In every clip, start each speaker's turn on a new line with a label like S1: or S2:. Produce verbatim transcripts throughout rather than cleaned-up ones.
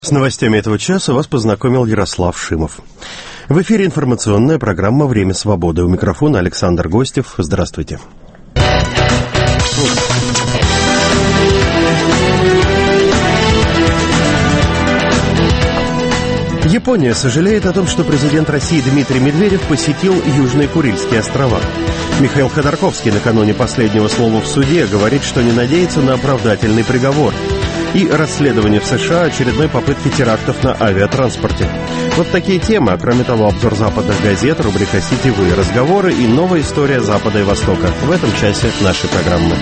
S1: С новостями этого часа вас познакомил Ярослав Шимов. В эфире информационная программа «Время свободы». У микрофона Александр Гостев. Здравствуйте. Япония сожалеет о том, что президент России Дмитрий Медведев посетил Южные Курильские острова. Михаил Ходорковский накануне последнего слова в суде говорит, что не надеется на оправдательный приговор. И расследование в США очередной попытки терактов на авиатранспорте. Вот такие темы, а кроме того, обзор западных газет, рубрика «Сетевые разговоры» и новая история Запада и Востока в этом часе нашей программы.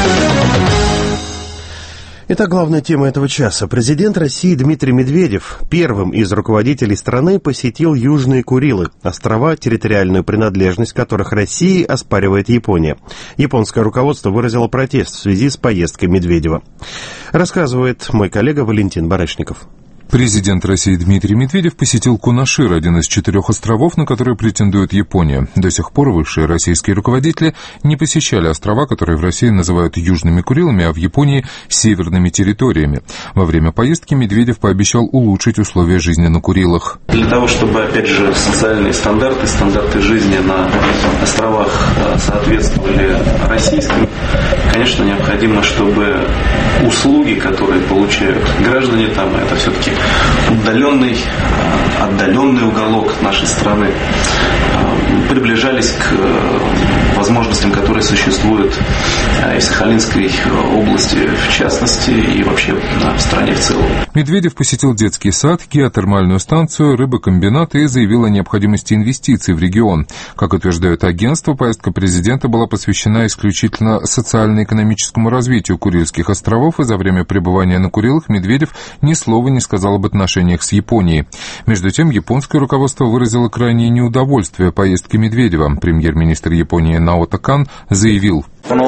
S1: Итак, главная тема этого часа. Президент России Дмитрий Медведев первым из руководителей страны посетил Южные Курилы, острова, территориальную принадлежность которых России оспаривает Япония. Японское руководство выразило протест в связи с поездкой Медведева. Рассказывает мой коллега Валентин Барышников.
S2: Президент России Дмитрий Медведев посетил Кунашир, один из четырех островов, на которые претендует Япония. До сих пор высшие российские руководители не посещали острова, которые в России называют Южными Курилами, а в Японии – северными территориями. Во время поездки Медведев пообещал улучшить условия жизни на Курилах.
S3: Для того, чтобы, опять же, социальные стандарты, стандарты жизни на островах соответствовали российским, конечно, необходимо, чтобы услуги, которые получают граждане там, это все-таки удаленный, отдаленный уголок нашей страны, приближались к возможностям, которые существуют и в Сахалинской области в частности, и вообще в стране в целом.
S2: Медведев посетил детский сад, геотермальную станцию, рыбокомбинат и заявил о необходимости инвестиций в регион. Как утверждает агентство, поездка президента была посвящена исключительно социально-экономическому развитию Курильских островов, и за время пребывания на Курилах Медведев ни слова не сказал об отношениях с Японией. Между тем, японское руководство выразило крайнее неудовольствие поездки Медведева. Премьер-министр Японии Наото Кан заявил: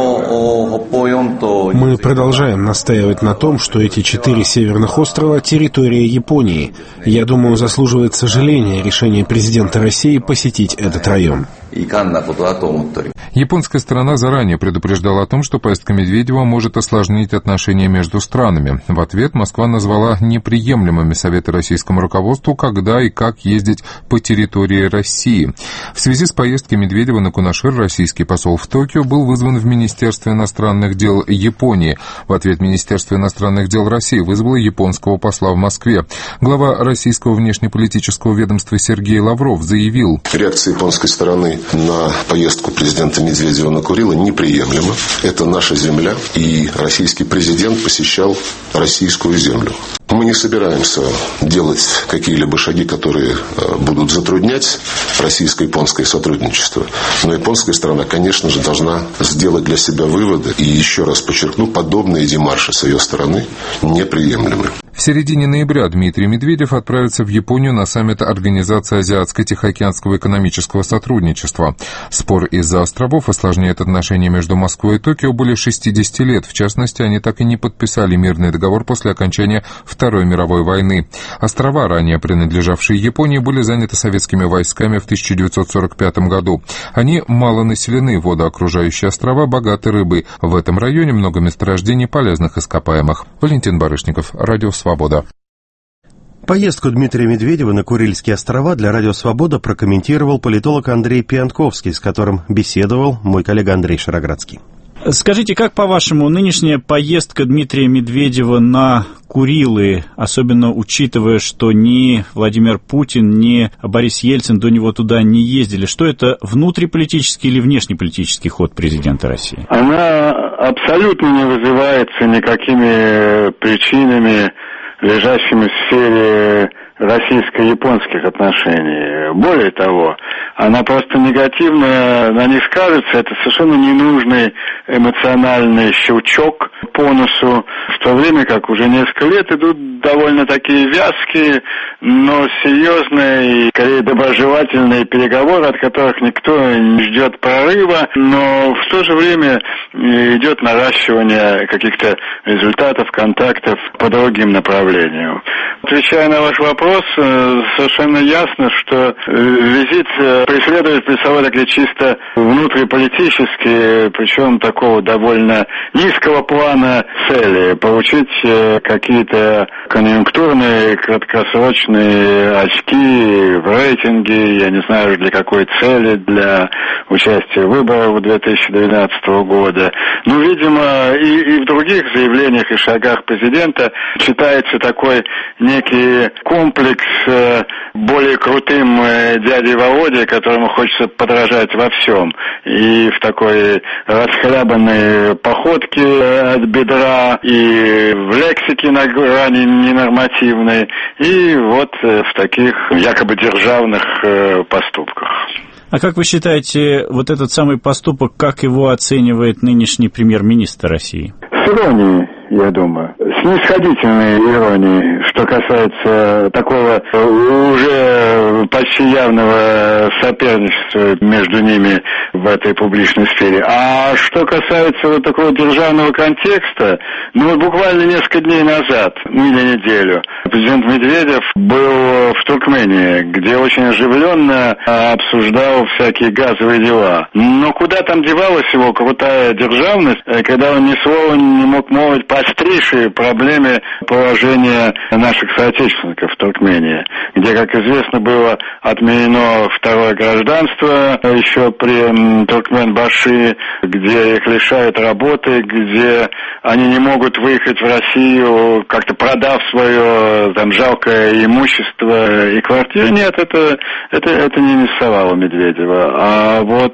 S4: «Мы продолжаем настаивать на том, что эти четыре северных острова – территория Японии. Я думаю, заслуживает сожаления решение президента России посетить этот район».
S2: Японская сторона заранее предупреждала о том, что поездка Медведева может осложнить отношения между странами. В ответ Москва назвала неприемлемыми советы российскому руководству, когда и как ездить по территории России. В связи с поездкой Медведева на Кунашир российский посол в Токио был вызван в Министерство иностранных дел Японии. В ответ Министерство иностранных дел России вызвало японского посла в Москве. Глава российского внешнеполитического ведомства Сергей Лавров заявил:
S5: реакция японской стороны на поездку президента Медведева на Курилы неприемлема. Это наша земля, и российский президент посещал российскую землю. Мы не собираемся делать какие-либо шаги, которые будут затруднять российско-японское сотрудничество. Но японская сторона, конечно же, должна сделать для себя выводы. И еще раз подчеркну, подобные демарши с ее стороны неприемлемы.
S2: В середине ноября Дмитрий Медведев отправится в Японию на саммит Организации Азиатско-Тихоокеанского экономического сотрудничества. Спор из-за островов осложняет отношения между Москвой и Токио более шестидесяти лет. В частности, они так и не подписали мирный договор после окончания Второй мировой войны. Острова, ранее принадлежавшие Японии, были заняты советскими войсками в тысяча девятьсот сорок пятом году. Они мало населены, водоокружающие острова богаты рыбой. В этом районе много месторождений полезных ископаемых. Валентин Барышников, Радио «Свобода».
S1: Поездку Дмитрия Медведева на Курильские острова для Радио «Свобода» прокомментировал политолог Андрей Пьянковский, с которым беседовал мой коллега Андрей Шароградский.
S6: Скажите, как, по-вашему, нынешняя поездка Дмитрия Медведева на Курилы, особенно учитывая, что ни Владимир Путин, ни Борис Ельцин до него туда не ездили, что это внутриполитический или внешнеполитический ход президента России?
S7: Она абсолютно не вызывается никакими причинами, лежащими в сфере российско-японских отношений. Более того, она просто негативно на них скажется. Это совершенно ненужный эмоциональный щелчок по носу, в то время как уже несколько лет идут довольно такие вязкие, но серьезные и, скорее, доброжелательные переговоры, от которых никто не ждет прорыва, но в то же время идет наращивание каких-то результатов, контактов по другим направлениям. Отвечая на ваш вопрос, вопрос. Совершенно ясно, что визит преследует перед собой такие чисто внутриполитические, причем такого довольно низкого плана цели. Получить какие-то конъюнктурные, краткосрочные очки в рейтинге, я не знаю для какой цели, для участия в выборах две тысячи двенадцатого года. Ну, видимо, и, и в других заявлениях и шагах президента читается такой некий комплекс э, более крутым э, дядей Володей, которому хочется подражать во всем. И в такой расхлябанной походке от бедра, и в лексике на грани ненормативной, и вот э, в таких якобы державных э, поступках.
S6: А как вы считаете, вот этот самый поступок, как его оценивает нынешний премьер-министр России?
S7: С иронией, я думаю. Снисходительной иронией, что касается такого уже почти явного соперничества между ними в этой публичной сфере. А что касается вот такого державного контекста, ну вот буквально несколько дней назад, ну или неделю, президент Медведев был в Туркмении, где очень оживленно обсуждал всякие газовые дела. Но куда там девалась его крутая державность, когда он ни слова не мог молвить по острейшей проблеме положения наших соотечественников в Туркмении, где, как известно, было отменено второе гражданство еще при Туркменбаши, где их лишают работы, где они не могут выехать в Россию, как-то продав свое там жалкое имущество и квартиры. Нет, это, это, это не интересовало Медведева. А вот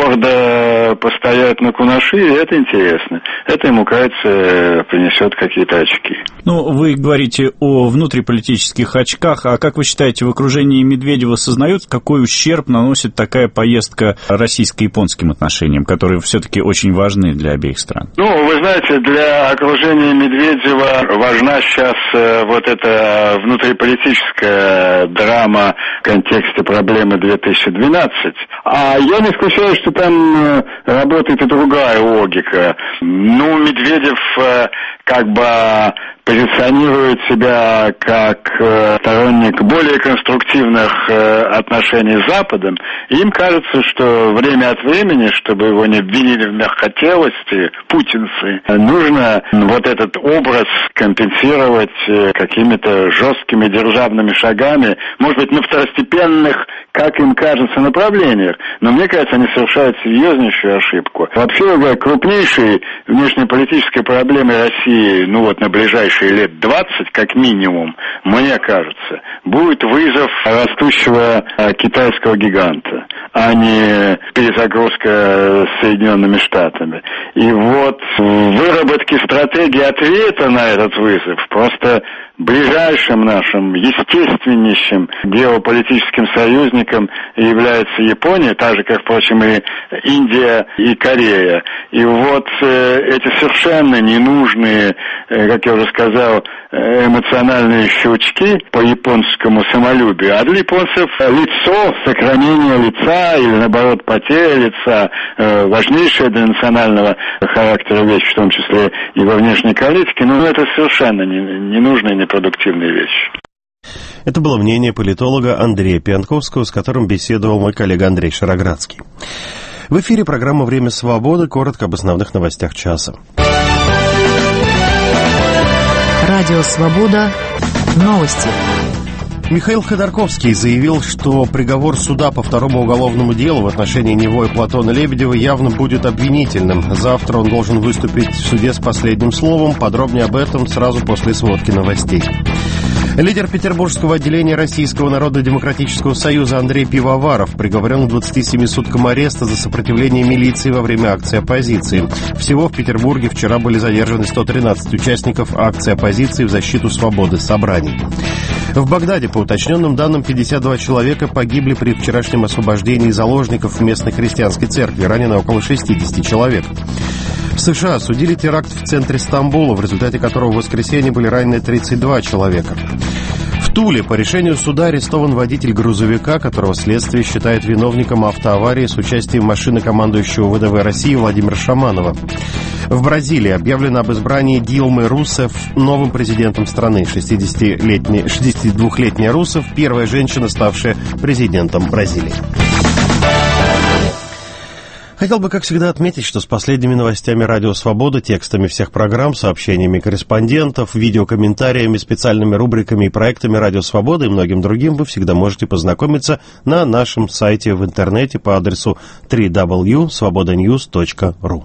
S7: гордо постоять на кунаши, это интересно. Это ему, кажется, принесет какие-то очки.
S6: Ну, вы говорите о внутриполитических очках, а как вы считаете, в окружении Медведева сознают, какой ущерб наносит такая поездка российско-японским отношениям, которые все-таки очень важны для обеих стран?
S7: Ну, вы знаете, для окружения Медведева важна сейчас вот эта внутриполитическая драма в контексте проблемы две тысячи двенадцать. А я не исключаю, что там работает и другая логика. Ну, Медведев как бы позиционирует себя как сторонник более конструктивных отношений с Западом. И им кажется, что время от времени, чтобы его не обвинили в мягкотелости, путинцы, нужно вот этот образ компенсировать какими-то жесткими державными шагами, может быть, на второстепенных, как им кажется, направлениях. Но мне кажется, они совершают серьезнейшую ошибку. Вообще говоря, крупнейшей внешнеполитической проблемой России, ну вот на ближайшие лет двадцать, как минимум, мне кажется, будет вызов растущего китайского гиганта, а не перезагрузка Соединенными Штатами. И вот в выработке стратегии ответа на этот вызов просто ближайшим нашим, естественнейшим геополитическим союзником является Япония, так же, как, впрочем, и Индия и Корея. И вот э, эти совершенно ненужные, э, как я уже сказал, эмоциональные щелчки по японскому самолюбию, а для японцев лицо, сохранение лица или, наоборот, потеря лица, э, важнейшая для национального характера вещь, в том числе и во внешней политике, но это совершенно ненужная и непродуктивная вещь.
S1: Это было мнение политолога Андрея Пьянковского, с которым беседовал мой коллега Андрей Шароградский. В эфире программа «Время свободы». Коротко об основных новостях часа.
S8: Радио «Свобода». Новости.
S1: Михаил Ходорковский заявил, что приговор суда по второму уголовному делу в отношении него и Платона Лебедева явно будет обвинительным. Завтра он должен выступить в суде с последним словом. Подробнее об этом сразу после сводки новостей. Лидер петербургского отделения Российского народно-демократического союза Андрей Пивоваров приговорен к двадцати семи суткам ареста за сопротивление милиции во время акции оппозиции. Всего в Петербурге вчера были задержаны сто тринадцать участников акции оппозиции в защиту свободы собраний. В Багдаде, по уточненным данным, пятьдесят два человека погибли при вчерашнем освобождении заложников в местной христианской церкви. Ранено около шестидесяти человек. В США осудили теракт в центре Стамбула, в результате которого в воскресенье были ранены тридцать два человека. В В Туле по решению суда арестован водитель грузовика, которого следствие считает виновником автоаварии с участием машины командующего ВДВ России Владимира Шаманова. В Бразилии объявлено об избрании Дилмы Русеф новым президентом страны. шестидесятилетняя, шестидесятидвухлетняя Русеф – первая женщина, ставшая президентом Бразилии. Хотел бы, как всегда, отметить, что с последними новостями «Радио Свобода», текстами всех программ, сообщениями корреспондентов, видеокомментариями, специальными рубриками и проектами «Радио Свобода» и многим другим вы всегда можете познакомиться на нашем сайте в интернете по адресу дабл ю дабл ю дабл ю точка свобода ньюс точка ру.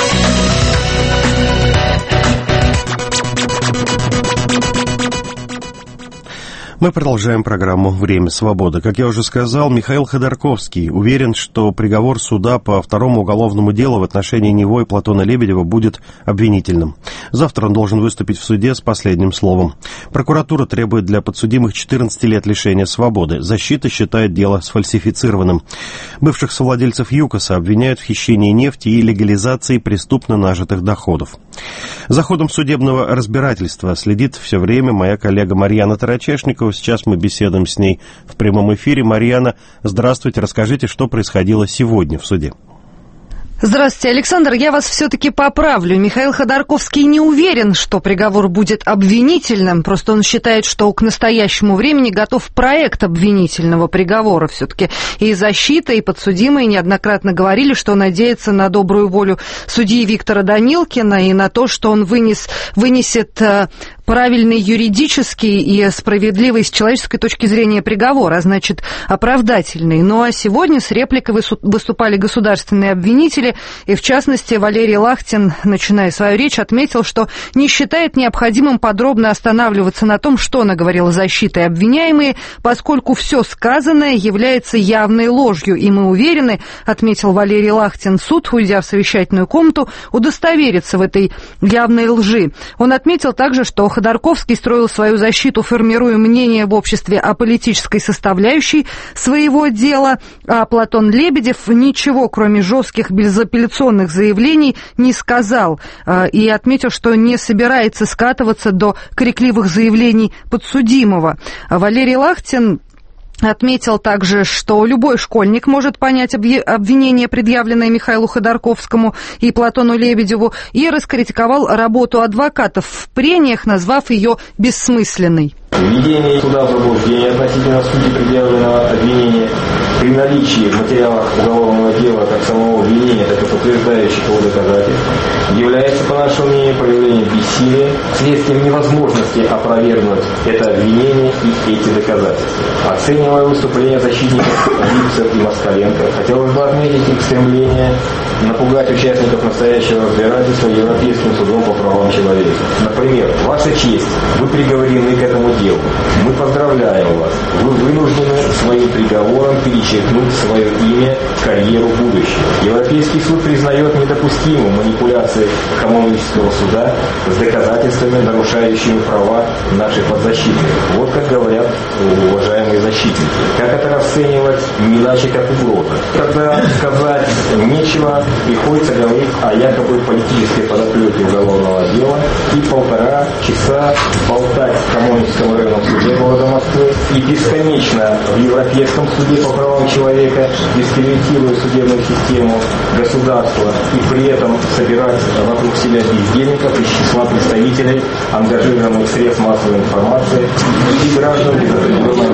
S1: Мы продолжаем программу «Время свободы». Как я уже сказал, Михаил Ходорковский уверен, что приговор суда по второму уголовному делу в отношении него и Платона Лебедева будет обвинительным. Завтра он должен выступить в суде с последним словом. Прокуратура требует для подсудимых четырнадцати лет лишения свободы. Защита считает дело сфальсифицированным. Бывших совладельцев ЮКОСа обвиняют в хищении нефти и легализации преступно нажитых доходов. За ходом судебного разбирательства следит все время моя коллега Марьяна Тарачешникова. Сейчас мы беседуем с ней в прямом эфире. Марьяна, здравствуйте. Расскажите, что происходило сегодня в суде.
S9: Здравствуйте, Александр. Я вас все-таки поправлю. Михаил Ходорковский не уверен, что приговор будет обвинительным. Просто он считает, что к настоящему времени готов проект обвинительного приговора все-таки. И защита, и подсудимые неоднократно говорили, что надеются на добрую волю судьи Виктора Данилкина и на то, что он вынес, вынесет правильный юридический и справедливый с человеческой точки зрения приговор, а значит, оправдательный. Ну а сегодня с репликой выступали государственные обвинители, и в частности Валерий Лахтин, начиная свою речь, отметил, что не считает необходимым подробно останавливаться на том, что наговорила защита и обвиняемые, поскольку все сказанное является явной ложью, и мы уверены, отметил Валерий Лахтин, суд, уйдя в совещательную комнату, удостоверится в этой явной лжи. Он отметил также, что Ходорковский строил свою защиту, формируя мнение в обществе о политической составляющей своего дела, а Платон Лебедев ничего, кроме жестких безапелляционных заявлений, не сказал, и отметил, что не собирается скатываться до крикливых заявлений подсудимого. Валерий Лахтин отметил также, что любой школьник может понять обвинение, предъявленное Михаилу Ходорковскому и Платону Лебедеву, и раскритиковал работу адвокатов в прениях, назвав ее бессмысленной.
S10: Введение суда в заблуждение относительно сути предъявленного обвинения при наличии в материалах уголовного дела как самого обвинения, так и подтверждающих его доказательств является, по нашему мнению, проявлением бессилия, следствием невозможности опровергнуть это обвинение и эти доказательства. Оценивая выступление защитников Липцев и Москаленко, хотелось бы отметить их стремление напугать участников настоящего разбирательства Европейским судом по правам человека. Например, ваша честь, вы приговорены к этому делу. Мы поздравляем вас. Вы вынуждены своим приговором перечеркнуть свое имя, карьеру будущего. Европейский суд признает недопустимым манипуляции коммунистического суда с доказательствами, нарушающими права наших подзащитных. Вот как говорят уважаемые защитники. Как это расценивать не иначе, как угроза? Когда сказать нечего, приходится говорить о якобы политической подоплеке уголовного дела и полтора часа болтать в коммунистическом районном суде города Москвы и бесконечно в Европейском суде по правам человека, дискредитируя судебную систему государства и при этом собирать вокруг себя бездельников из числа представителей ангажированных средств массовой информации и граждан без определенного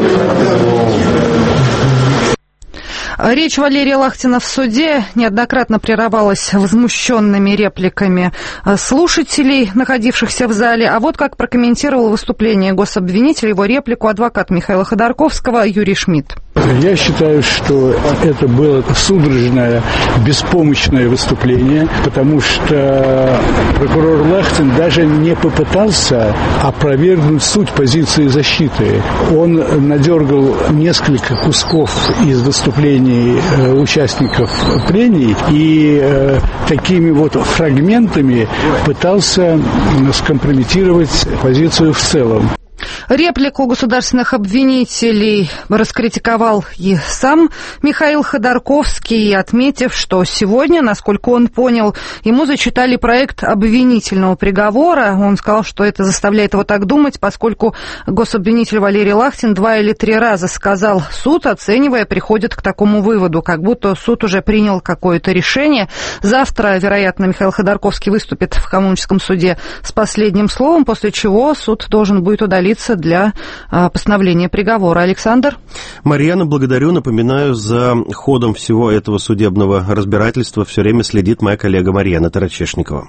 S9: Речь Валерия Лахтина в суде неоднократно прерывалась возмущенными репликами слушателей, находившихся в зале. А вот как прокомментировал выступление гособвинителя, его реплику адвокат Михаила Ходорковского Юрий Шмидт.
S11: Я считаю, что это было судорожное, беспомощное выступление, потому что прокурор Лахтин даже не попытался опровергнуть суть позиции защиты. Он надергал несколько кусков из выступлений участников прений и э, такими вот фрагментами пытался скомпрометировать позицию в целом.
S9: Реплику государственных обвинителей раскритиковал и сам Михаил Ходорковский, отметив, что сегодня, насколько он понял, ему зачитали проект обвинительного приговора. Он сказал, что это заставляет его так думать, поскольку гособвинитель Валерий Лахтин два или три раза сказал «суд», оценивая, приходит к такому выводу, как будто суд уже принял какое-то решение. Завтра, вероятно, Михаил Ходорковский выступит в Коммуническом суде с последним словом, после чего суд должен будет удалиться для а, постановления приговора. Александр?
S1: Марьяна, благодарю. Напоминаю, за ходом всего этого судебного разбирательства все время следит моя коллега Марьяна Тарачешникова.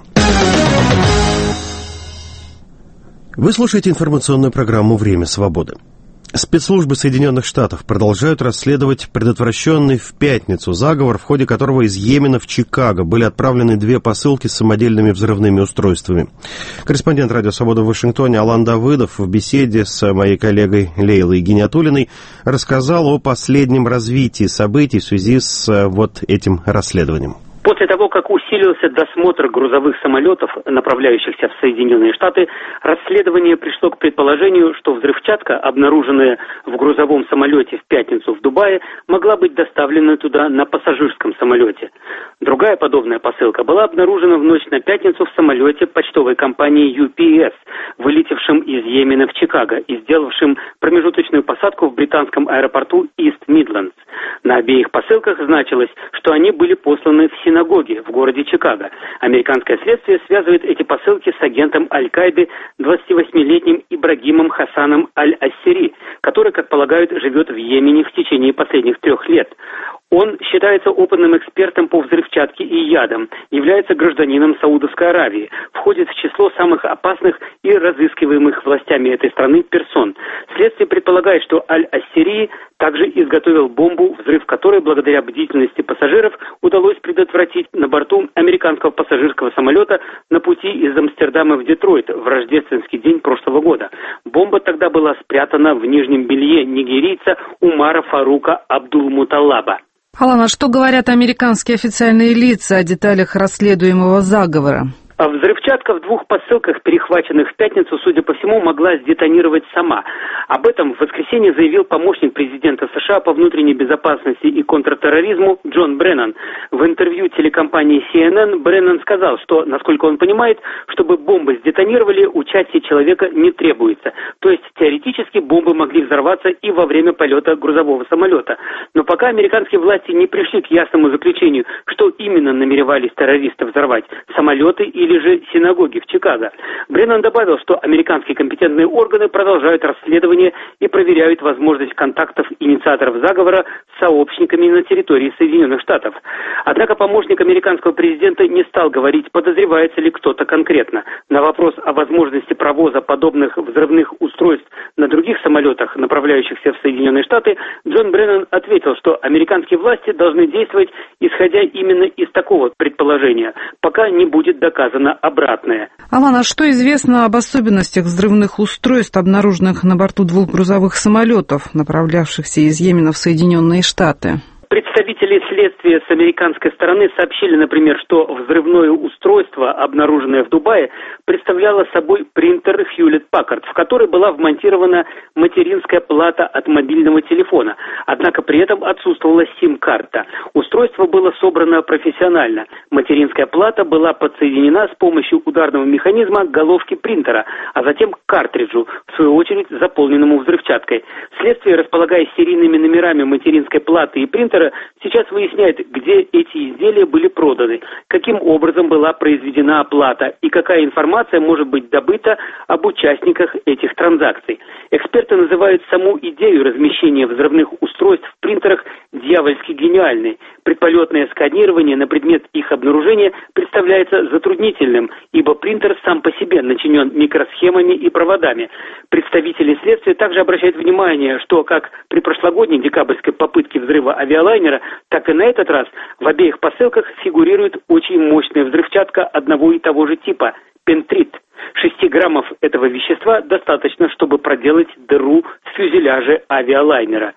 S1: Вы слушаете информационную программу «Время свободы». Спецслужбы Соединенных Штатов продолжают расследовать предотвращенный в пятницу заговор, в ходе которого из Йемена в Чикаго были отправлены две посылки с самодельными взрывными устройствами. Корреспондент «Радио Свобода» в Вашингтоне Алан Давыдов в беседе с моей коллегой Лейлой Гиниатуллиной рассказал о последнем развитии событий в связи с вот этим расследованием.
S12: После того, как усилился досмотр грузовых самолетов, направляющихся в Соединенные Штаты, расследование пришло к предположению, что взрывчатка, обнаруженная в грузовом самолете в пятницу в Дубае, могла быть доставлена туда на пассажирском самолете. Другая подобная посылка была обнаружена в ночь на пятницу в самолете почтовой компании ю пи эс, вылетевшем из Йемена в Чикаго и сделавшим промежуточную посадку в британском аэропорту Ист-Мидлендс. На обеих посылках значилось, что они были посланы в синагоге в городе Чикаго. Американское следствие связывает эти посылки с агентом Аль-Каиды двадцативосьмилетним Ибрагимом Хасаном Аль-Ассери, который, как полагают, живет в Йемене в течение последних трех лет. Он считается опытным экспертом по взрывчатке и ядам, является гражданином Саудовской Аравии, входит в число самых опасных и разыскиваемых властями этой страны персон. Следствие предполагает, что Аль-Ассери также изготовил бомбу, взрыв которой, благодаря бдительности пассажиров, удалось предотвратить на борту американского пассажирского самолета на пути из Амстердама в Детройт в рождественский день прошлого года. Бомба тогда была спрятана в нижнем белье нигерийца Умара Фарука Абдулмуталлаба.
S9: Алан, а что говорят американские официальные лица о деталях расследуемого заговора?
S12: А взрывчатка в двух посылках, перехваченных в пятницу, судя по всему, могла сдетонировать сама. Об этом в воскресенье заявил помощник президента США по внутренней безопасности и контртерроризму Джон Бреннан. В интервью телекомпании си эн эн Бреннан сказал, что, насколько он понимает, чтобы бомбы сдетонировали, участие человека не требуется. То есть, теоретически, бомбы могли взорваться и во время полета грузового самолета. Но пока американские власти не пришли к ясному заключению, что именно намеревались террористы взорвать – самолеты и или же синагоги в Чикаго. Бреннан добавил, что американские компетентные органы продолжают расследование и проверяют возможность контактов инициаторов заговора с сообщниками на территории Соединенных Штатов. Однако помощник американского президента не стал говорить, подозревается ли кто-то конкретно. На вопрос о возможности провоза подобных взрывных устройств на других самолетах, направляющихся в Соединенные Штаты, Джон Бреннан ответил, что американские власти должны действовать, исходя именно из такого предположения, пока не будет доказано обратное.
S9: Алан, а что известно об особенностях взрывных устройств, обнаруженных на борту двух грузовых самолетов, направлявшихся из Йемена в Соединенные Штаты?
S12: Представители следствия с американской стороны сообщили, например, что взрывное устройство, обнаруженное в Дубае, представляло собой принтер Hewlett-Packard, в который была вмонтирована материнская плата от мобильного телефона. Однако при этом отсутствовала сим-карта. Устройство было собрано профессионально. Материнская плата была подсоединена с помощью ударного механизма к головке принтера, а затем к картриджу, в свою очередь заполненному взрывчаткой. Следствие, располагая серийными номерами материнской платы и принтера, сейчас выясняет, где эти изделия были проданы, каким образом была произведена оплата и какая информация может быть добыта об участниках этих транзакций. Эксперты называют саму идею размещения взрывных устройств в принтерах дьявольски гениальной. Предполетное сканирование на предмет их обнаружения представляется затруднительным, ибо принтер сам по себе начинен микросхемами и проводами. Представители следствия также обращают внимание, что как при прошлогодней декабрьской попытке взрыва авиалайнера, так и на этот раз в обеих посылках фигурирует очень мощная взрывчатка одного и того же типа – пентрит. Шести граммов этого вещества достаточно, чтобы проделать дыру в фюзеляже авиалайнера.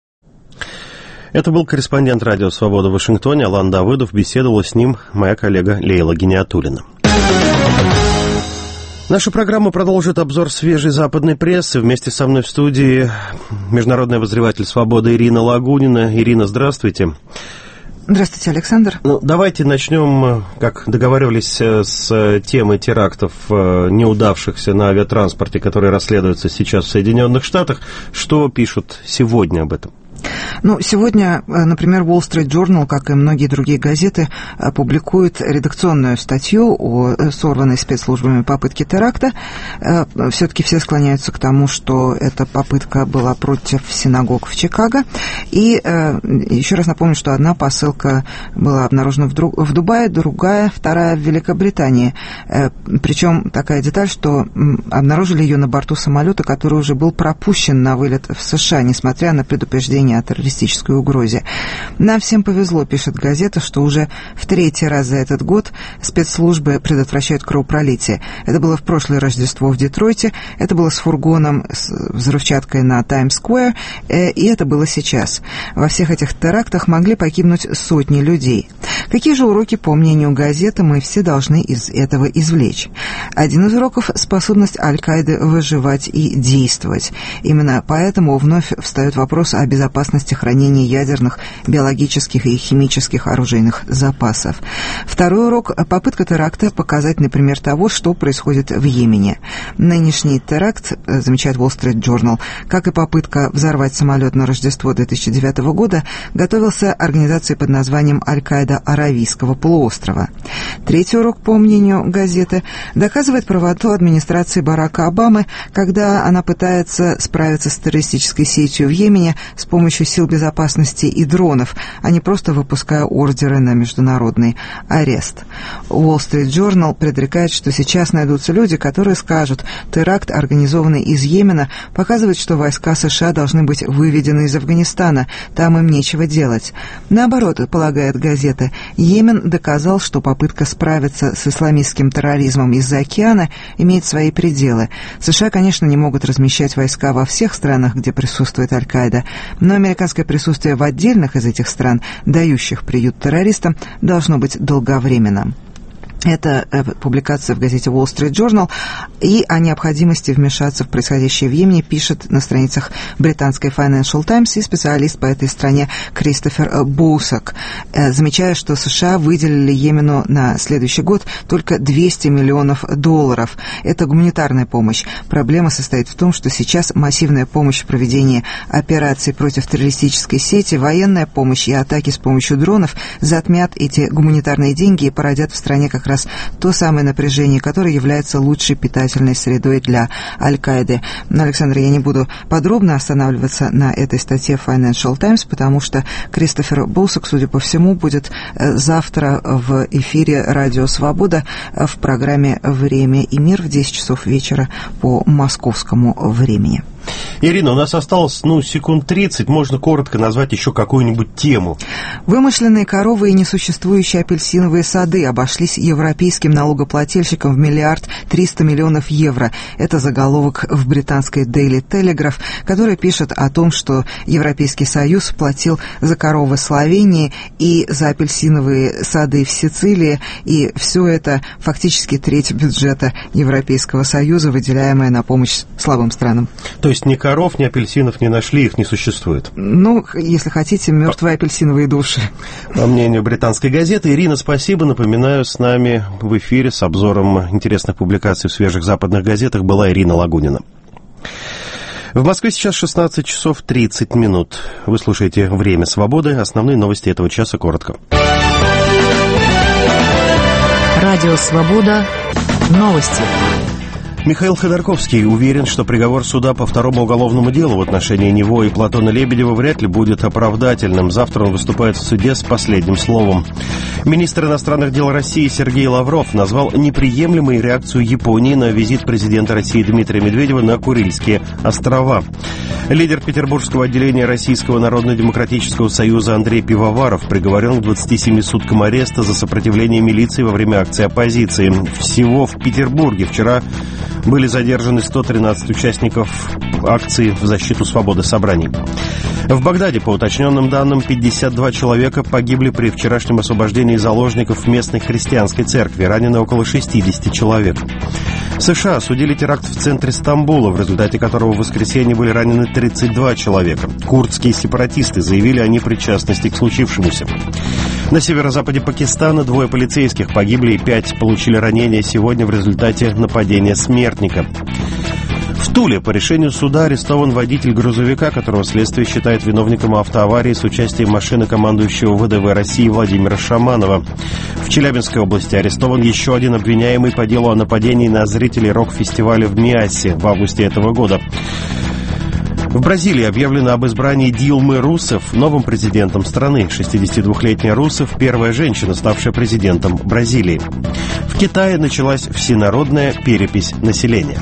S1: Это был корреспондент «Радио Свобода» в Вашингтоне Алан Давыдов. Беседовала с ним моя коллега Лейла Гиниатуллина. Наша программа продолжит обзор свежей западной прессы. Вместе со мной в студии международный обозреватель «Свободы» Ирина Лагунина. Ирина, здравствуйте.
S13: Здравствуйте, Александр.
S1: Ну, давайте начнем, как договаривались, с темы терактов, неудавшихся на авиатранспорте, которые расследуются сейчас в Соединенных Штатах. Что пишут сегодня об этом?
S13: Ну, сегодня, например, Wall Street Journal, как и многие другие газеты, публикуют редакционную статью о сорванной спецслужбами попытке теракта. Все-таки все склоняются к тому, что эта попытка была против синагог в Чикаго. И еще раз напомню, что одна посылка была обнаружена в Дубае, другая, вторая в Великобритании. Причем такая деталь, что обнаружили ее на борту самолета, который уже был пропущен на вылет в США, несмотря на предупреждение о террористической угрозе. Нам всем повезло, пишет газета, что уже в третий раз за этот год спецслужбы предотвращают кровопролитие. Это было в прошлое Рождество в Детройте, это было с фургоном с взрывчаткой на Таймс-сквер, и это было сейчас. Во всех этих терактах могли погибнуть сотни людей. Какие же уроки, по мнению газеты, мы все должны из этого извлечь? Один из уроков – способность Аль-Каиды выживать и действовать. Именно поэтому вновь встает вопрос о безопасности хранения ядерных, биологических и химических оружейных запасов. Второй урок – попытка теракта показать, например, того, что происходит в Йемене. Нынешний теракт, замечает Wall Street Journal, как и попытка взорвать самолет на Рождество две тысячи девятого года, готовился организацией под названием Аль-Каида Аравийского полуострова. Третий урок, по мнению газеты, доказывает правоту администрации Барака Обамы, когда она пытается справиться с террористической сетью в Йемене с помощью сил безопасности и дронов, а не просто выпуская ордеры на международный арест. Wall Street Journal предрекает, что сейчас найдутся люди, которые скажут, теракт, организованный из Йемена, показывает, что войска США должны быть выведены из Афганистана, там им нечего делать. Наоборот, полагает газета, Йемен доказал, что попытка справиться с исламистским терроризмом из-за океана имеет свои пределы. США, конечно, не могут размещать войска во всех странах, где присутствует Аль-Каида, но американское присутствие в отдельных из этих стран, дающих приют террористам, должно быть долговременным. Это публикация в газете Wall Street Journal, и о необходимости вмешаться в происходящее в Йемене пишет на страницах британской Financial Times и специалист по этой стране Кристофер Боусак, замечая, что США выделили Йемену на следующий год только двести миллионов долларов. Это гуманитарная помощь. Проблема состоит в том, что сейчас массивная помощь в проведении операций против террористической сети, военная помощь и атаки с помощью дронов затмят эти гуманитарные деньги и породят в стране как раз то самое напряжение, которое является лучшей питательной средой для Аль-Каиды. Но, Александр, я не буду подробно останавливаться на этой статье Financial Times, потому что Кристофер Боусак, судя по всему, будет завтра в эфире «Радио Свобода» в программе «Время и мир» в десять часов вечера по московскому времени.
S1: Ирина, у нас осталось, ну, секунд тридцать. Можно коротко назвать еще какую-нибудь тему.
S13: Вымышленные коровы и несуществующие апельсиновые сады обошлись европейским налогоплательщикам в миллиард триста миллионов евро. Это заголовок в британской Daily Telegraph, который пишет о том, что Европейский Союз платил за коровы Словении и за апельсиновые сады в Сицилии, и все это фактически треть бюджета Европейского Союза, выделяемая на помощь слабым странам.
S1: То есть ни коров, ни апельсинов не нашли, их не существует.
S13: Ну, если хотите, мертвые апельсиновые души.
S1: По мнению британской газеты. Ирина, спасибо. Напоминаю, с нами в эфире с обзором интересных публикаций в свежих западных газетах была Ирина Лагунина. В Москве сейчас шестнадцать часов тридцать минут. Вы слушаете «Время свободы». Основные новости этого часа коротко.
S8: Радио «Свобода». Новости.
S1: Михаил Ходорковский уверен, что приговор суда по второму уголовному делу в отношении него и Платона Лебедева вряд ли будет оправдательным. Завтра он выступает в суде с последним словом. Министр иностранных дел России Сергей Лавров назвал неприемлемой реакцию Японии на визит президента России Дмитрия Медведева на Курильские острова. Лидер петербургского отделения Российского народно-демократического союза Андрей Пивоваров приговорен к двадцати семи суткам ареста за сопротивление милиции во время акции оппозиции. Всего в Петербурге вчера были задержаны сто тринадцать участников акции в защиту свободы собраний. В Багдаде, по уточненным данным, пятьдесят два человека погибли при вчерашнем освобождении заложников в местной христианской церкви. Ранены около шестьдесят человек. США осудили теракт в центре Стамбула, в результате которого в воскресенье были ранены тридцать два человека. Курдские сепаратисты заявили о непричастности к случившемуся. На северо-западе Пакистана двое полицейских погибли и пять получили ранения сегодня в результате нападения смертника. В Туле по решению суда арестован водитель грузовика, которого следствие считает виновником автоаварии с участием машины командующего ВДВ России Владимира Шаманова. В Челябинской области арестован еще один обвиняемый по делу о нападении на зрителей рок-фестиваля в Миассе в августе этого года. В Бразилии объявлено об избрании Дилмы Русеф новым президентом страны. шестидесятидвухлетняя Русеф – первая женщина, ставшая президентом Бразилии. В Китае началась всенародная перепись населения.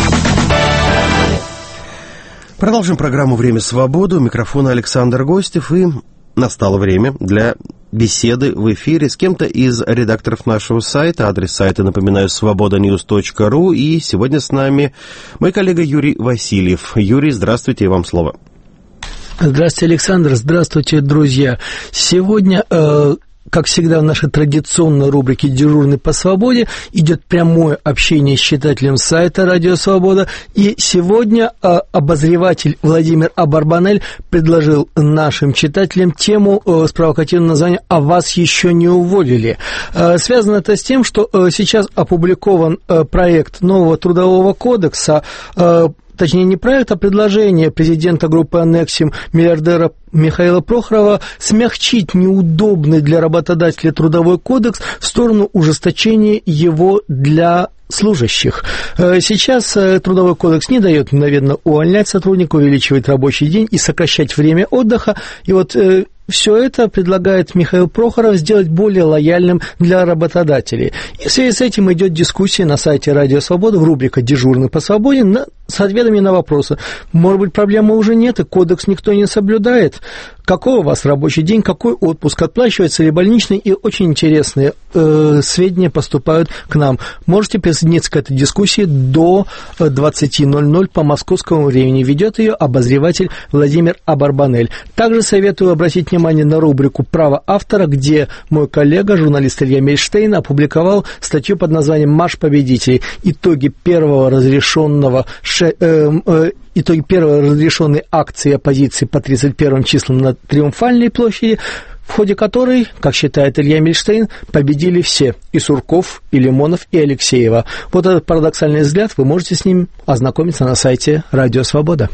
S1: Продолжим программу «Время свободы». У микрофона Александр Гостев. И настало время для беседы в эфире с кем-то из редакторов нашего сайта. Адрес сайта, напоминаю, свобода ньюс точка ру. И сегодня с нами мой коллега Юрий Васильев. Юрий, здравствуйте, и вам слово.
S14: Здравствуйте, Александр. Здравствуйте, друзья. Сегодня... Э... Как всегда, в нашей традиционной рубрике «Дежурный по свободе» идет прямое общение с читателем сайта «Радио Свобода». И сегодня э, обозреватель Владимир Абарбанель предложил нашим читателям тему э, с провокативным названием «А вас еще не уволили». Э, связано это с тем, что э, сейчас опубликован э, проект нового трудового кодекса, э, точнее, не проект, а предложение президента группы «Аннексиум» миллиардера Михаила Прохорова смягчить неудобный для работодателя трудовой кодекс в сторону ужесточения его для служащих. Сейчас трудовой кодекс не дает мгновенно увольнять сотрудника, увеличивать рабочий день и сокращать время отдыха. И вот все это предлагает Михаил Прохоров сделать более лояльным для работодателей. И в связи с этим идет дискуссия на сайте «Радио Свобода» в рубрике «Дежурный по свободе» на, с ответами на вопросы. Может быть, проблемы уже нет, и кодекс никто не соблюдает? Какой у вас рабочий день, какой отпуск, отплачивается ли больничный? И очень интересные э, сведения поступают к нам. Можете присоединиться к этой дискуссии до двадцати ноль-ноль по московскому времени. Ведет ее обозреватель Владимир Абарбанель. Также советую обратить внимание на рубрику «Право автора», где мой коллега, журналист Илья Мельштейн, опубликовал статью под названием «Марш победителей. Итоги первого разрешенного ше, э, э, итоги первой разрешенной акции оппозиции по тридцать первым числам на Триумфальной площади», в ходе которой, как считает Илья Мельштейн, победили все – и Сурков, и Лимонов, и Алексеева. Вот этот парадоксальный взгляд, вы можете с ним ознакомиться на сайте «Радио Свобода».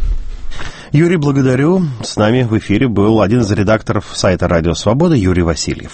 S1: Юрий, благодарю. С нами в эфире был один из редакторов сайта «Радио Свобода» Юрий Васильев.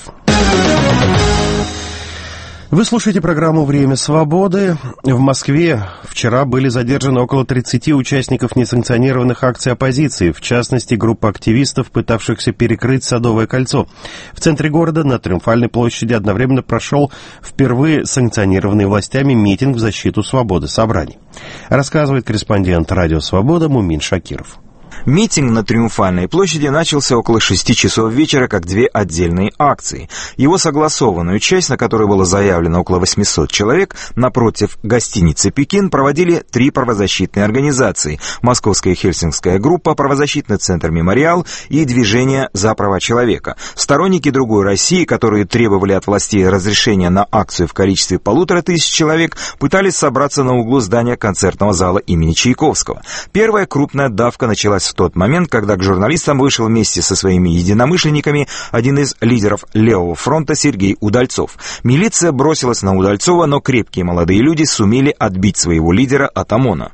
S1: Вы слушаете программу «Время свободы». В Москве вчера были задержаны около тридцати участников несанкционированных акций оппозиции, в частности, группа активистов, пытавшихся перекрыть Садовое кольцо. В центре города на Триумфальной площади одновременно прошел впервые санкционированный властями митинг в защиту свободы собраний. Рассказывает корреспондент «Радио Свобода» Мумин Шакиров.
S15: Митинг на Триумфальной площади начался около шести часов вечера как две отдельные акции. Его согласованную часть, на которой было заявлено около восьмисот человек, напротив гостиницы «Пекин» проводили три правозащитные организации: Московская Хельсинская группа, правозащитный центр «Мемориал» и Движение за права человека. Сторонники другой России, которые требовали от властей разрешения на акцию в количестве полутора тысяч человек, пытались собраться на углу здания концертного зала имени Чайковского. Первая крупная давка началась в тот момент, когда к журналистам вышел вместе со своими единомышленниками один из лидеров Левого фронта Сергей Удальцов. Милиция бросилась на Удальцова, но крепкие молодые люди сумели отбить своего лидера от ОМОНа.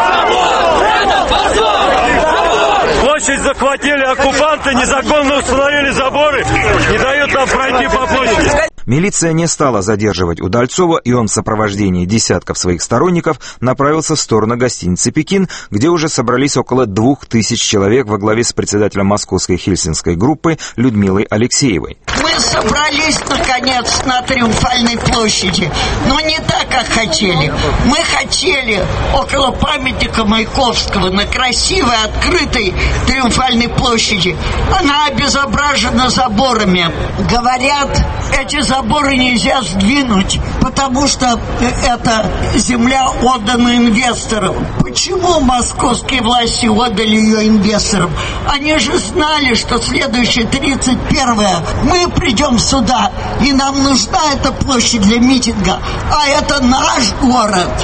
S16: Площадь захватили оккупанты, незаконно установили заборы, не дают нам пройти по площади.
S15: Милиция не стала задерживать Удальцова, и он в сопровождении десятков своих сторонников направился в сторону гостиницы «Пекин», где уже собрались около двух тысяч человек во главе с председателем Московской Хельсинской группы Людмилой Алексеевой.
S17: Мы собрались, наконец, на Триумфальной площади, но не так, как хотели. Мы хотели около памятника Маяковского на красивой, открытой Триумфальной площади. Она обезображена заборами. Говорят, эти заборы нельзя сдвинуть, потому что эта земля отдана инвесторам. Почему московские власти отдали ее инвесторам? Они же знали, что следующее тридцать первое мы придем сюда, и нам нужна эта площадь для митинга, а это наш город.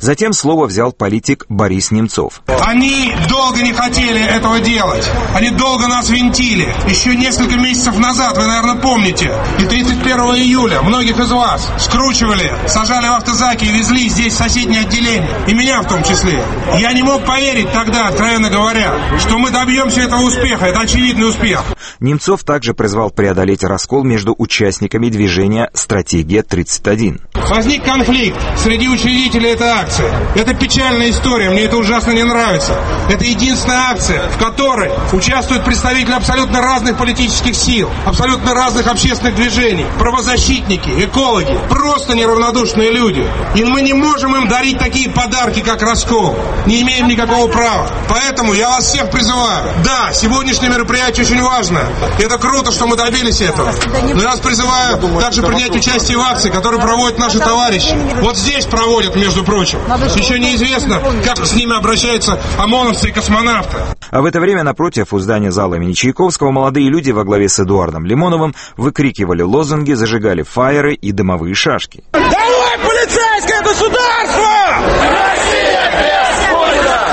S15: Затем слово взял политик Борис Немцов.
S18: Они долго не хотели этого делать. Они долго нас винтили. Еще несколько месяцев назад, вы, наверное, помните, и тридцать первого июля многих из вас скручивали, сажали в автозаки и везли здесь в соседнее отделение. И меня в том числе. Я не мог поверить тогда, откровенно говоря, что мы добьемся этого успеха. Это очевидный успех.
S15: Немцов также призвал преодолеть раскол между участниками движения «Стратегия тридцать один».
S18: Возник конфликт среди учредителей этой акции. Это печальная история, мне это ужасно не нравится. Это единственная акция, в которой участвуют представители абсолютно разных политических сил, абсолютно разных общественных движений, правозащитники, экологи, просто неравнодушные люди. И мы не можем им дарить такие подарки, как раскол. Не имеем никакого права. Поэтому я вас всех призываю. Да, сегодняшнее мероприятие очень важно. Это круто, что мы добились этого. Но я вас призываю также принять участие в акции, которую проводят наши товарищи. Вот здесь проводят, между прочим. Еще неизвестно, как с ними обращаются ОМОНовцы и космонавты.
S15: А в это время напротив у здания зала имени Чайковского молодые люди во главе с Эдуардом Лимоновым выкрикивали лозунги, зажигали фаеры и дымовые шашки.
S18: Долой полицейское государство! Россия бесспорна!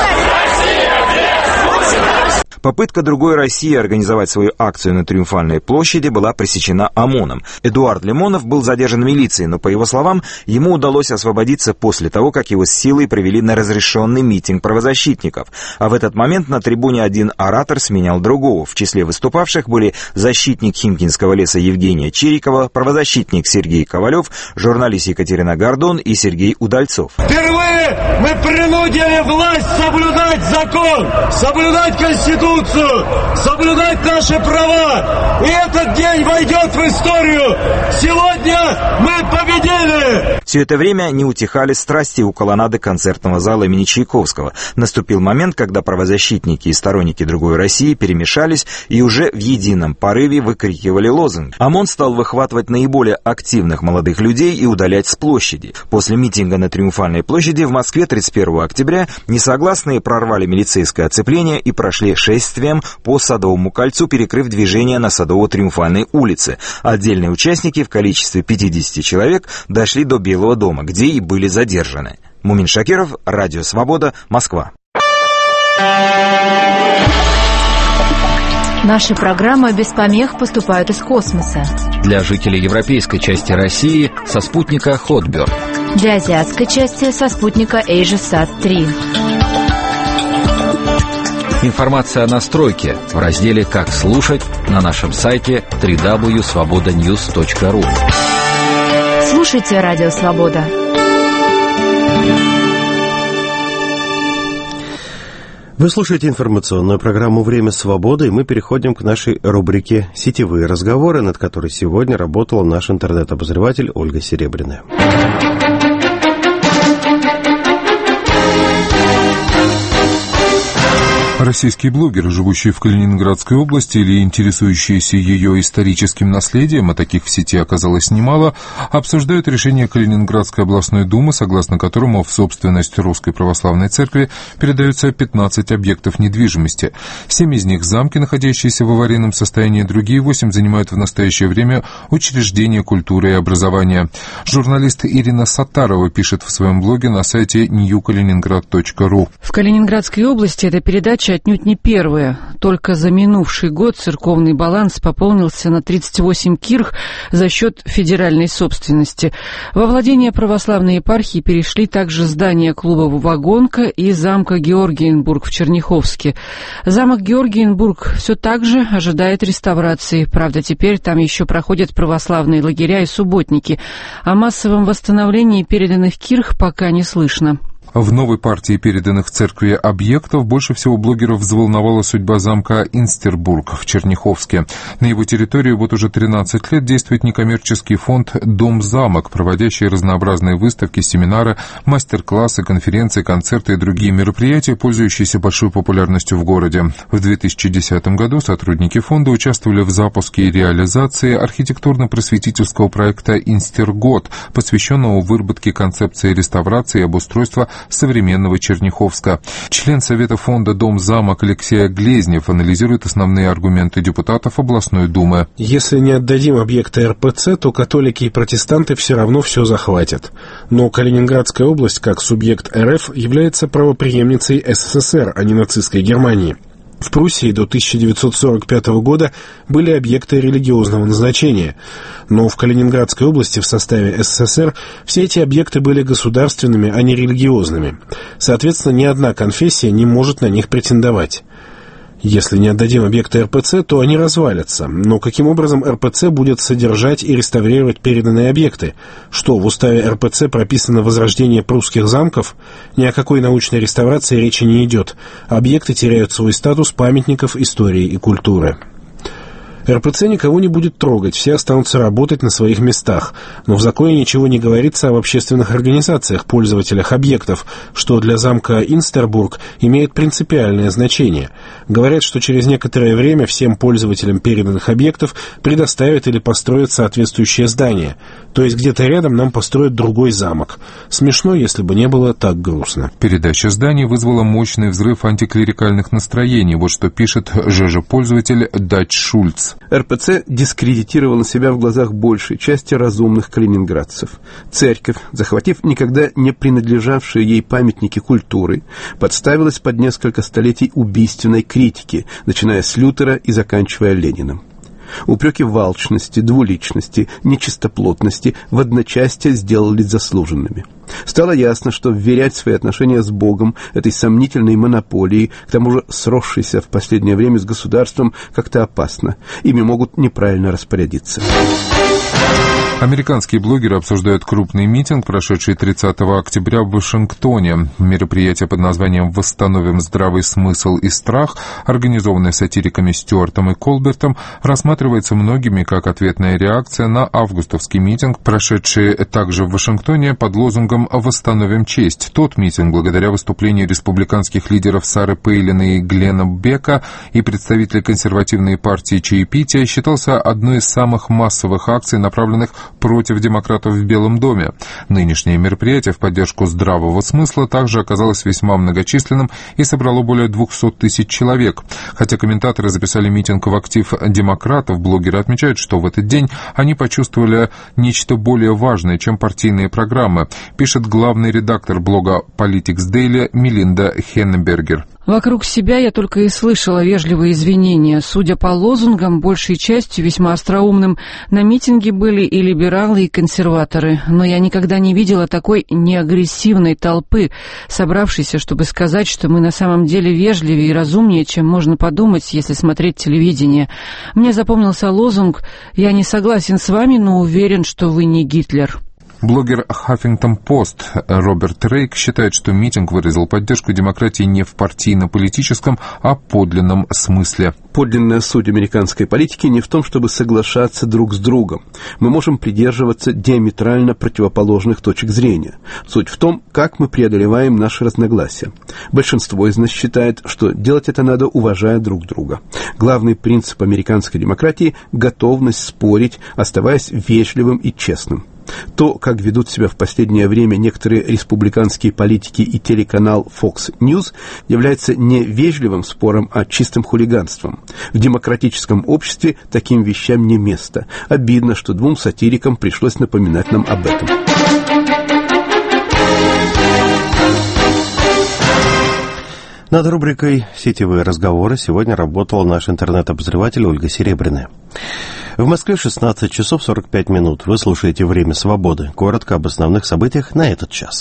S15: Попытка другой России организовать свою акцию на Триумфальной площади была пресечена ОМОНом. Эдуард Лимонов был задержан милицией, но, по его словам, ему удалось освободиться после того, как его с силой привели на разрешенный митинг правозащитников. А в этот момент на трибуне один оратор сменял другого. В числе выступавших были защитник Химкинского леса Евгения Чирикова, правозащитник Сергей Ковалев, журналист Екатерина Гордон и Сергей Удальцов.
S16: Впервые мы принудили власть соблюдать закон, соблюдать Конституцию, соблюдать наши права. И этот день войдет в историю. Сегодня мы победили.
S15: Все это время не утихали страсти у колоннады концертного зала имени Чайковского. Наступил момент, когда правозащитники и сторонники другой России перемешались и уже в едином порыве выкрикивали лозунг. ОМОН стал выхватывать наиболее активных молодых людей и удалять с площади. После митинга на Триумфальной площади в Москве тридцать первого октября несогласные прорвали милицейское оцепление и прошли шествием по Садовому кольцу, перекрыв движение на Садово-Триумфальной улице. Отдельные участники в количестве пятидесяти человек дошли до Белого дома, где и были задержаны. Мумин Шакиров, Радио Свобода, Москва.
S8: Наши программы без помех поступают из космоса.
S19: Для жителей европейской части России со спутника Hotbird.
S8: Для азиатской части со спутника AsiaSat три.
S19: Информация о настройке в разделе «Как слушать» на нашем сайте дабл ю дабл ю дабл ю точка свобода ньюс точка ру.
S8: Слушайте Радио Свобода.
S1: Вы слушаете информационную программу «Время свободы», и мы переходим к нашей рубрике «Сетевые разговоры», над которой сегодня работала наш интернет-обозреватель Ольга Серебряная.
S2: Российские блогеры, живущие в Калининградской области или интересующиеся ее историческим наследием, а таких в сети оказалось немало, обсуждают решение Калининградской областной думы, согласно которому в собственность Русской Православной Церкви передаются пятнадцать объектов недвижимости. Семь из них — замки, находящиеся в аварийном состоянии, другие восемь занимают в настоящее время учреждения культуры и образования. Журналист Ирина Саттарова пишет в своем блоге на сайте нью калининград точка ру.
S20: В Калининградской области эта передача отнюдь не первая. Только за минувший год церковный баланс пополнился на тридцать восемь кирх за счет федеральной собственности. Во владение православной епархии перешли также здания клуба «Вагонка» и замка Георгиенбург в Черняховске. Замок Георгиенбург все так же ожидает реставрации. Правда, теперь там еще проходят православные лагеря и субботники. О массовом восстановлении переданных кирх пока не слышно.
S2: В новой партии переданных церкви объектов больше всего блогеров взволновала судьба замка Инстербург в Черняховске. На его территории вот уже тринадцать лет действует некоммерческий фонд «Дом-замок», проводящий разнообразные выставки, семинары, мастер-классы, конференции, концерты и другие мероприятия, пользующиеся большой популярностью в городе. В две тысячи десятом году сотрудники фонда участвовали в запуске и реализации архитектурно-просветительского проекта «Инстергод», посвященного выработке концепции реставрации и обустройства современного Черняховска. Член Совета фонда «Дом-замок» Алексей Глезнев анализирует основные аргументы депутатов областной думы.
S4: Если не отдадим объекты эр пэ цэ, то католики и протестанты все равно все захватят. Но Калининградская область, как субъект эр эф, является правопреемницей эс эс эс эр, а не нацистской Германии. В Пруссии до тысяча девятьсот сорок пятого года были объекты религиозного назначения, но в Калининградской области в составе эс эс эс эр все эти объекты были государственными, а не религиозными. Соответственно, ни одна конфессия не может на них претендовать. Если не отдадим объекты эр пэ цэ, то они развалятся. Но каким образом эр пэ цэ будет содержать и реставрировать переданные объекты? Что, в уставе эр пэ цэ прописано возрождение прусских замков? Ни о какой научной реставрации речи не идет. Объекты теряют свой статус памятников истории и культуры. эр пэ цэ никого не будет трогать, все останутся работать на своих местах. Но в законе ничего не говорится об общественных организациях, пользователях объектов, что для замка Инстербург имеет принципиальное значение. Говорят, что через некоторое время всем пользователям переданных объектов предоставят или построят соответствующее здание. То есть где-то рядом нам построят другой замок. Смешно, если бы не было так грустно.
S2: Передача зданий вызвала мощный взрыв антиклерикальных настроений. Вот что пишет ЖЖ-пользователь Дач Шульц.
S21: эр пэ цэ дискредитировала себя в глазах большей части разумных калининградцев. Церковь, захватив никогда не принадлежавшие ей памятники культуры, подставилась под несколько столетий убийственной критики, начиная с Лютера и заканчивая Лениным. Упреки в алчности, двуличности, нечистоплотности в одночасье сделались заслуженными. Стало ясно, что вверять свои отношения с Богом, этой сомнительной монополией, к тому же сросшейся в последнее время с государством, как-то опасно. Ими могут неправильно распорядиться.
S2: Американские блогеры обсуждают крупный митинг, прошедший тридцатого октября в Вашингтоне. Мероприятие под названием «Восстановим здравый смысл и страх», организованное сатириками Стюартом и Колбертом, рассматривается многими как ответная реакция на августовский митинг, прошедший также в Вашингтоне под лозунгом «Восстановим честь». Тот митинг, благодаря выступлению республиканских лидеров Сары Пейлин и Глена Бека и представителей консервативной партии «Чаепитие», считался одной из самых массовых акций, направленных против демократов в Белом доме. Нынешнее мероприятие в поддержку здравого смысла также оказалось весьма многочисленным и собрало более двухсот тысяч человек. Хотя комментаторы записали митинг в актив демократов, блогеры отмечают, что в этот день они почувствовали нечто более важное, чем партийные программы, пишет главный редактор блога Politics Daily Мелинда Хеннебергер.
S20: Вокруг себя я только и слышала вежливые извинения. Судя по лозунгам, большей частью весьма остроумным, на митинге были и либералы, и консерваторы. Но я никогда не видела такой неагрессивной толпы, собравшейся, чтобы сказать, что мы на самом деле вежливее и разумнее, чем можно подумать, если смотреть телевидение. Мне запомнился лозунг «Я не согласен с вами, но уверен, что вы не Гитлер».
S2: Блогер Huffington Post Роберт Рейк считает, что митинг выразил поддержку демократии не в партийно-политическом, а подлинном смысле.
S21: Подлинная суть американской политики не в том, чтобы соглашаться друг с другом. Мы можем придерживаться диаметрально противоположных точек зрения. Суть в том, как мы преодолеваем наши разногласия. Большинство из нас считает, что делать это надо, уважая друг друга. Главный принцип американской демократии – готовность спорить, оставаясь вежливым и честным. То, как ведут себя в последнее время некоторые республиканские политики и телеканал Fox News, является не вежливым спором, а чистым хулиганством. В демократическом обществе таким вещам не место. Обидно, что двум сатирикам пришлось напоминать нам об этом.
S1: Над рубрикой «Сетевые разговоры» сегодня работал наш интернет-обозреватель Ольга Серебряная. В Москве шестнадцать часов сорок пять минут. Вы слушаете «Время свободы». Коротко об основных событиях на этот час.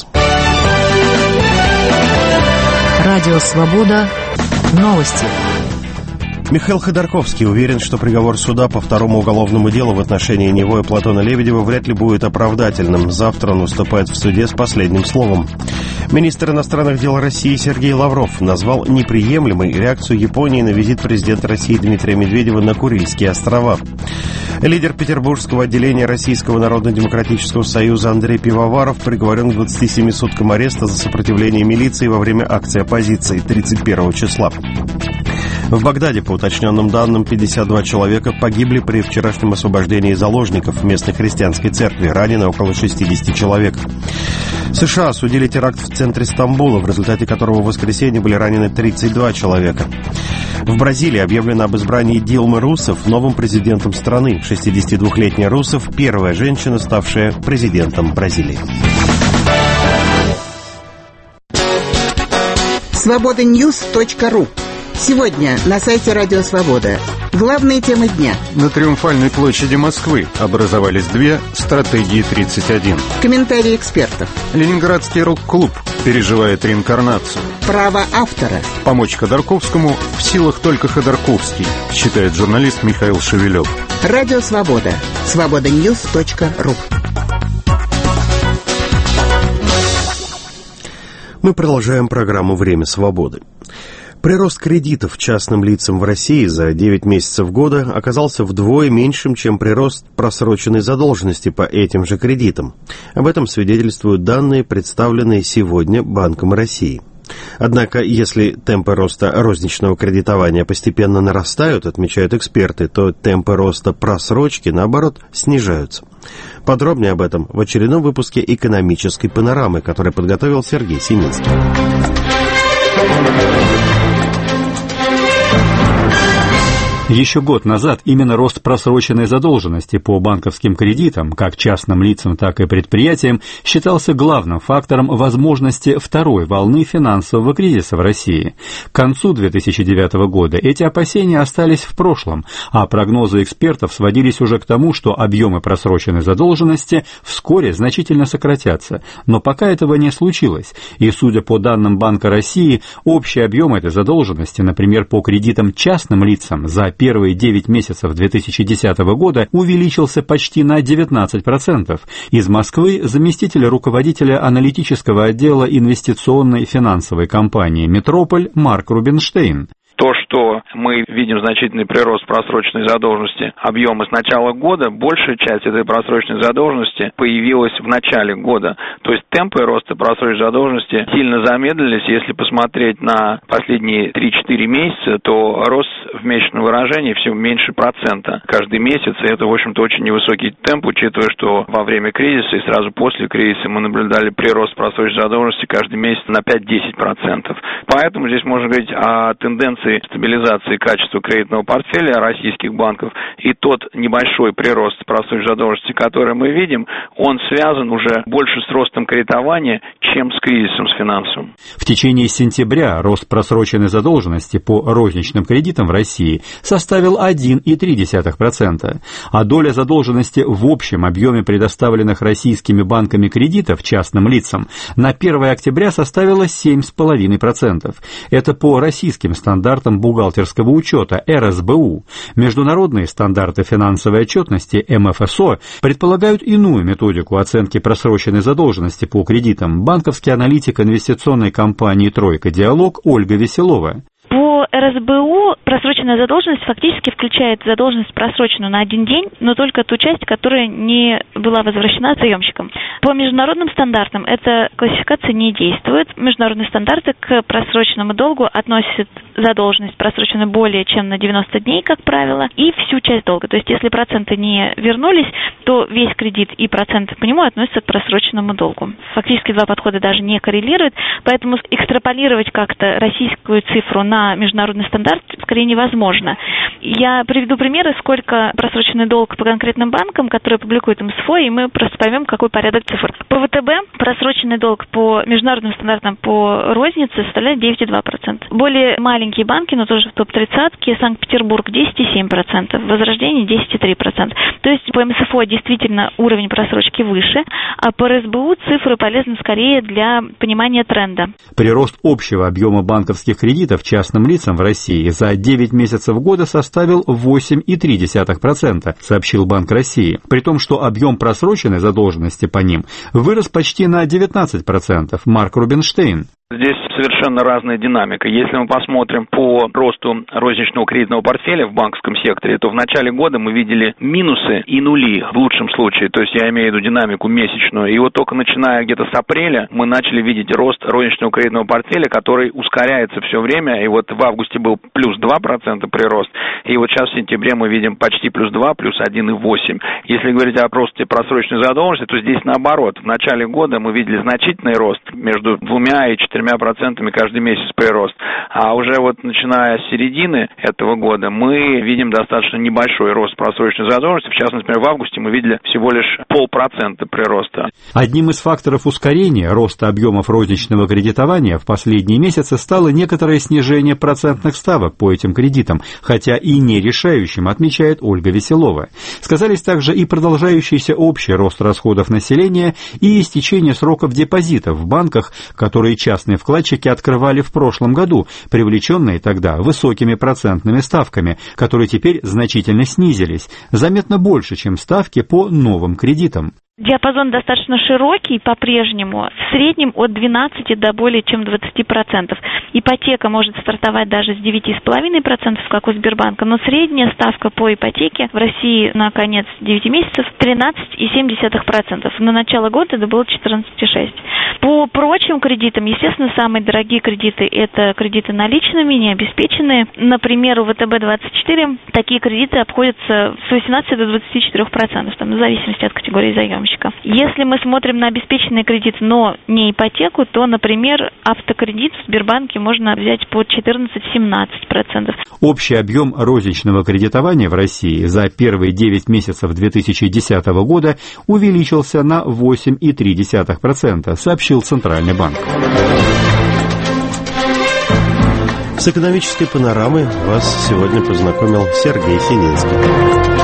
S8: Радио «Свобода». Новости.
S1: Михаил Ходорковский уверен, что приговор суда по второму уголовному делу в отношении него и Платона Лебедева вряд ли будет оправдательным. Завтра он выступает в суде с последним словом. Министр иностранных дел России Сергей Лавров назвал неприемлемой реакцию Японии на визит президента России Дмитрия Медведева на Курильские острова. Лидер петербургского отделения Российского народно-демократического союза Андрей Пивоваров приговорен к двадцати семи суткам ареста за сопротивление милиции во время акции оппозиции тридцать первого числа. В Багдаде, по уточненным данным, пятьдесят два человека погибли при вчерашнем освобождении заложников в местной христианской церкви. Ранено около шестьдесят человек. США осудили теракт в центре Стамбула, в результате которого в воскресенье были ранены тридцать два человека. В Бразилии объявлено об избрании Дилмы Русефф новым президентом страны. шестидесятидвухлетняя Русефф – первая женщина, ставшая президентом Бразилии.
S3: свобода ньюс точка ру. Сегодня на сайте Радио Свобода. Главные темы дня.
S22: На Триумфальной площади Москвы образовались две стратегии тридцать один.
S3: Комментарии экспертов.
S22: Ленинградский рок-клуб переживает реинкарнацию.
S3: Право автора.
S22: Помочь Ходорковскому в силах только Ходорковский, считает журналист Михаил Шевелев.
S3: Радио Свобода. свобода ньюс точка ру.
S1: Мы продолжаем программу «Время свободы». Прирост кредитов частным лицам в России за девять месяцев года оказался вдвое меньшим, чем прирост просроченной задолженности по этим же кредитам. Об этом свидетельствуют данные, представленные сегодня Банком России. Однако, если темпы роста розничного кредитования постепенно нарастают, отмечают эксперты, то темпы роста просрочки, наоборот, снижаются. Подробнее об этом в очередном выпуске «Экономической панорамы», который подготовил Сергей Семинский.
S6: Еще год назад именно рост просроченной задолженности по банковским кредитам, как частным лицам, так и предприятиям, считался главным фактором возможности второй волны финансового кризиса в России. К концу две тысячи девятого года эти опасения остались в прошлом, а прогнозы экспертов сводились уже к тому, что объемы просроченной задолженности вскоре значительно сократятся. Но пока этого не случилось, и, судя по данным Банка России, общий объем этой задолженности, например, по кредитам частным лицам за первые девять месяцев две тысячи десятого года увеличился почти на девятнадцать процентов. Из Москвы заместитель руководителя аналитического отдела инвестиционной финансовой компании «Метрополь» Марк Рубинштейн.
S23: То, что мы видим значительный прирост просроченной задолженности, объемы с начала года, большая часть этой просроченной задолженности появилась в начале года. То есть темпы роста просроченной задолженности сильно замедлились. Если посмотреть на последние три-четыре месяца, то рост в месячном выражении всего меньше процента каждый месяц. И это, в общем-то, очень невысокий темп, учитывая, что во время кризиса и сразу после кризиса мы наблюдали прирост просроченной задолженности каждый месяц на пять-десять процентов. Поэтому здесь можно говорить о тенденции стабилизации качества кредитного портфеля российских банков, и тот небольшой прирост просроченной задолженности, который мы видим, он связан уже больше с ростом кредитования, чем с кризисом с финансовым.
S6: В течение сентября рост просроченной задолженности по розничным кредитам в России составил один и три десятых процента, а доля задолженности в общем объеме предоставленных российскими банками кредитов частным лицам на первое октября составила семь целых пять десятых процента. Это по российским стандартам бухгалтерского учета эр эс бэ у. Международные стандарты финансовой отчетности эм эф эс о предполагают иную методику оценки просроченной задолженности по кредитам. Банковский аналитик инвестиционной компании «Тройка Диалог» Ольга Веселова.
S24: По эр эс бэ у просроченная задолженность фактически включает задолженность, просроченную на один день, но только ту часть, которая не была возвращена заемщиком. По международным стандартам эта классификация не действует. Международные стандарты к просроченному долгу относят задолженность, просроченную более чем на девяносто дней, как правило, и всю часть долга. То есть, если проценты не вернулись, то весь кредит и проценты по нему относятся к просроченному долгу. Фактически два подхода даже не коррелируют, поэтому экстраполировать как-то российскую цифру на на международный стандарт скорее невозможно. Я приведу примеры, сколько просроченный долг по конкретным банкам, которые публикует эм эс эф о, и мы просто поймем, какой порядок цифр. По вэ тэ бэ просроченный долг по международным стандартам по рознице составляет девять целых два десятых процента. Более маленькие банки, но тоже в топ-тридцатке, Санкт-Петербург десять целых семь десятых процента, Возрождение десять целых три десятых процента. То есть по эм эс эф о действительно уровень просрочки выше, а по эр эс бэ у цифры полезны скорее для понимания тренда.
S6: Прирост общего объема банковских кредитов частным лицам в России за девять месяцев года составил восемь целых три десятых процента, сообщил Банк России, при том, что объем просроченной задолженности по ним вырос почти на девятнадцать процентов. Марк Рубинштейн.
S23: Здесь совершенно разная динамика. Если мы посмотрим по росту розничного кредитного портфеля в банковском секторе, то в начале года мы видели минусы и нули в лучшем случае. То есть я имею в виду динамику месячную. И вот только начиная где-то с апреля мы начали видеть рост розничного кредитного портфеля, который ускоряется все время. И вот в августе был плюс два процента прирост. И вот сейчас в сентябре мы видим почти плюс два, плюс один и восемь. Если говорить о росте просроченной задолженности, то здесь наоборот. В начале года мы видели значительный рост между двумя и четырьмя процентами каждый месяц прирост. А уже вот начиная с середины этого года мы видим достаточно небольшой рост просроченной задолженности. В частности, например, в августе мы видели всего лишь полпроцента прироста.
S5: Одним из факторов ускорения роста объемов розничного кредитования в последние месяцы стало некоторое снижение процентных ставок по этим кредитам, хотя и не решающим, отмечает Ольга Веселова. Сказались также и продолжающийся общий рост расходов населения и истечение сроков депозитов в банках, которые частные вкладчики открывали в прошлом году, привлеченные тогда высокими процентными ставками, которые теперь значительно снизились, заметно больше, чем ставки по новым кредитам.
S24: Диапазон достаточно широкий по-прежнему, в среднем от двенадцати до более чем двадцати процентов. Ипотека может стартовать даже с девяти целых пяти десятых процента, как у Сбербанка, но средняя ставка по ипотеке в России на конец девяти месяцев тринадцать целых семь десятых процента. На начало года это было четырнадцать целых шесть десятых процента. По прочим кредитам, естественно, самые дорогие кредиты – это кредиты наличными, необеспеченные. Например, у вэ тэ бэ двадцать четыре такие кредиты обходятся с восемнадцати до двадцати четырёх процентов, там, в зависимости от категории заемщика. Если мы смотрим на обеспеченные кредиты, но не ипотеку, то, например, автокредит в Сбербанке можно взять под четырнадцать-семнадцать процентов.
S5: Общий объем розничного кредитования в России за первые девять месяцев две тысячи десятого года увеличился на восемь целых три десятых процента, сообщил Центральный банк.
S1: С экономической панорамой вас сегодня познакомил Сергей Сининский.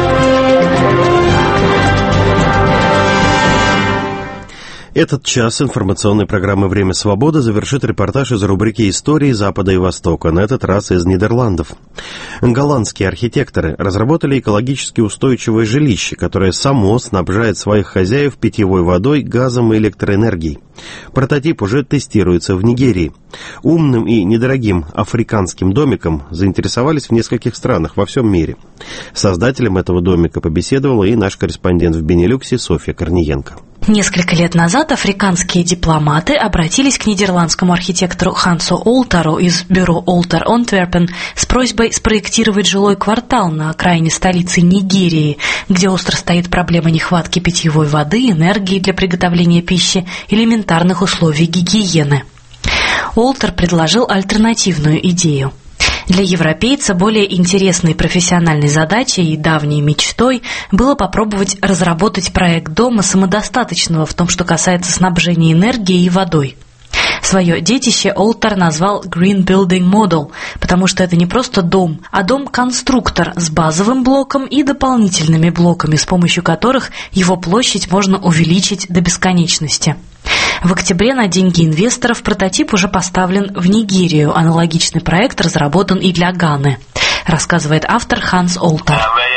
S1: Этот час информационной программы «Время свободы» завершит репортаж из рубрики «Истории Запада и Востока», на этот раз из Нидерландов. Голландские архитекторы разработали экологически устойчивое жилище, которое само снабжает своих хозяев питьевой водой, газом и электроэнергией. Прототип уже тестируется в Нигерии. Умным и недорогим африканским домиком заинтересовались в нескольких странах во всем мире. Создателем этого домика побеседовала и наш корреспондент в Бенилюксе Софья Корниенко.
S7: Несколько лет назад африканские дипломаты обратились к нидерландскому архитектору Хансу Олтеру из бюро Олтер Антверпен с просьбой спроектировать жилой квартал на окраине столицы Нигерии, где остро стоит проблема нехватки питьевой воды, энергии для приготовления пищи, элементарных условий гигиены. Олтер предложил альтернативную идею. Для европейца более интересной профессиональной задачей и давней мечтой было попробовать разработать проект дома самодостаточного в том, что касается снабжения энергией и водой. Свое детище Олтер назвал Green Building Model, потому что это не просто дом, а дом-конструктор с базовым блоком и дополнительными блоками, с помощью которых его площадь можно увеличить до бесконечности. В октябре на деньги инвесторов прототип уже поставлен в Нигерию. Аналогичный проект разработан и для Ганы, рассказывает автор Ханс Олтер.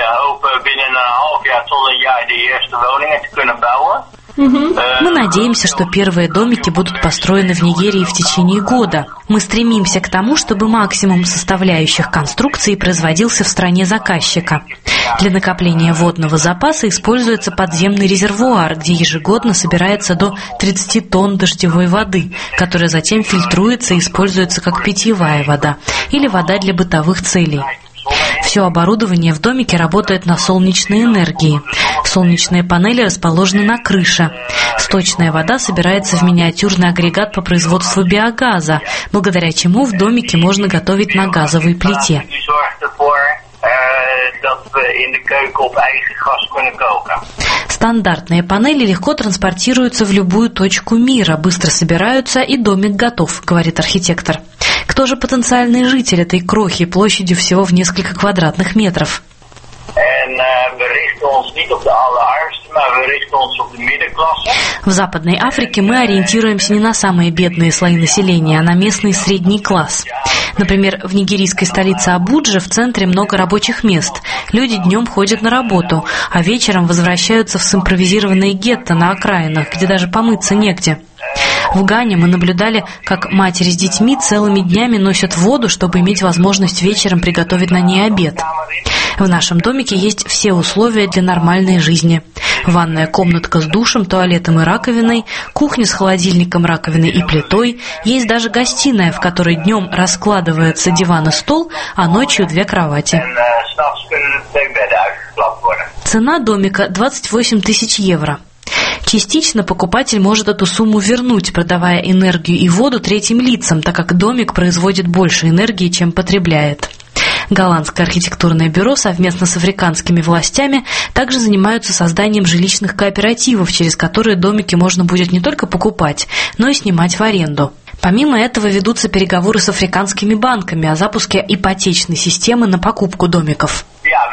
S7: Мы надеемся, что первые домики будут построены в Нигерии в течение года. Мы стремимся к тому, чтобы максимум составляющих конструкции производился в стране заказчика. Для накопления водного запаса используется подземный резервуар, где ежегодно собирается до тридцати тонн дождевой воды, которая затем фильтруется и используется как питьевая вода или вода для бытовых целей. Все оборудование в домике работает на солнечной энергии. Солнечные панели расположены на крыше. Сточная вода собирается в миниатюрный агрегат по производству биогаза, благодаря чему в домике можно готовить на газовой плите. Стандартные панели легко транспортируются в любую точку мира, быстро собираются, и домик готов, говорит архитектор. Кто же потенциальный житель этой крохи площадью всего в несколько квадратных метров? В Западной Африке мы ориентируемся не на самые бедные слои населения, а на местный средний класс. Например, в нигерийской столице Абудже в центре много рабочих мест. Люди днем ходят на работу, а вечером возвращаются в симпровизированные гетто на окраинах, где даже помыться негде. В Гане мы наблюдали, как матери с детьми целыми днями носят воду, чтобы иметь возможность вечером приготовить на ней обед. В нашем домике есть все условия для нормальной жизни. Ванная комнатка с душем, туалетом и раковиной, кухня с холодильником, раковиной и плитой, есть даже гостиная, в которой днем раскладывается диван и стол, а ночью две кровати. Цена домика двадцать восемь тысяч евро. Частично покупатель может эту сумму вернуть, продавая энергию и воду третьим лицам, так как домик производит больше энергии, чем потребляет. Голландское архитектурное бюро совместно с африканскими властями также занимаются созданием жилищных кооперативов, через которые домики можно будет не только покупать, но и снимать в аренду. Помимо этого ведутся переговоры с африканскими банками о запуске ипотечной системы на покупку домиков.